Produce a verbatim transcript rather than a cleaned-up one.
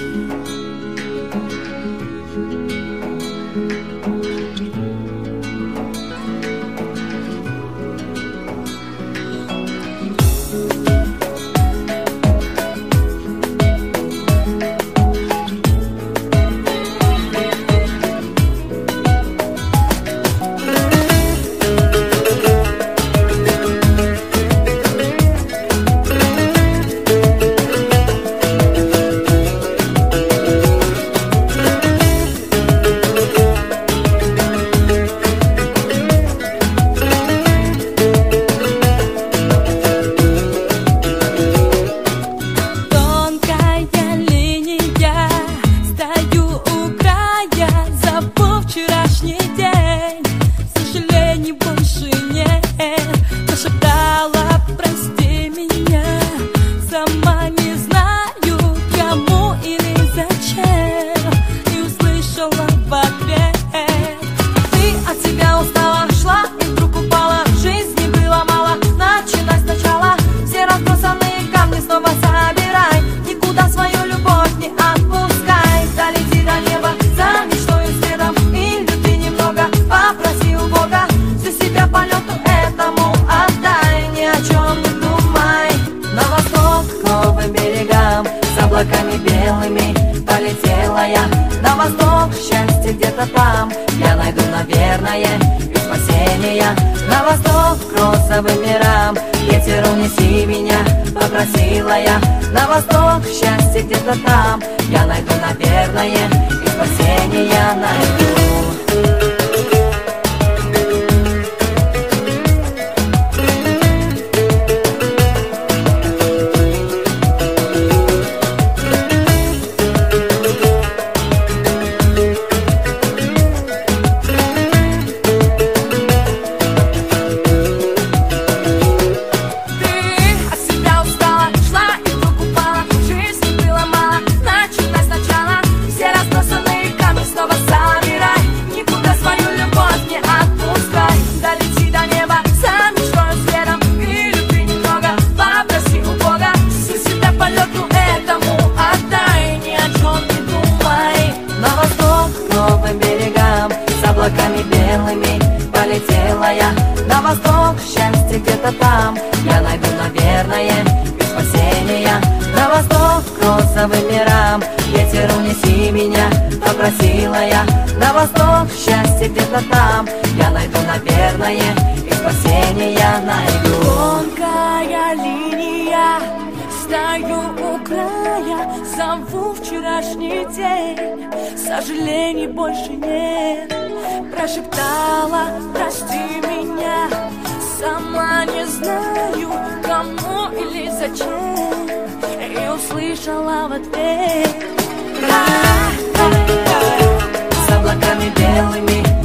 облаками белыми полетела я на восток, счастье где-то там я найду, наверное, и спасение. На восток, к розовым мирам, ветер унеси меня, попросила я. На восток, счастье где-то там я найду, наверное, и спасение найду. Облаками белыми полетела я на восток, счастье где-то там я найду, наверное, и спасения. На восток, к розовым мирам, ветер унеси меня, попросила я. На восток, счастье где-то там я найду, наверное, и спасения найду. Тонкая линия, стою у края, зову вчерашний день, сожалений больше нет. Прошептала, прости меня, сама не знаю, кому или зачем, и услышала в ответ. С облаками белыми